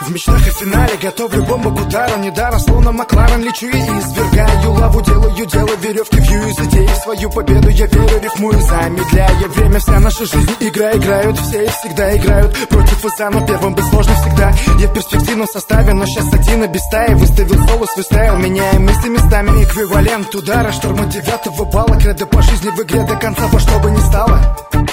В мечтах и финале готовлю бомбу к удару. Недаром, словно Макларен, лечу и извергаю лаву. Делаю дело, веревки вью из идеи. В свою победу я верю, рифмую, замедляя время. Вся наша жизнь игра, играют все и всегда играют против ИСа, но первым быть сложно всегда. Я в перспективном составе, но сейчас один и без стаи. Выставил соло свой стайл, меняя мысли местами. Эквивалент удара, штурма 9-го балла. Кредо по жизни в игре до конца, во что бы ни стало.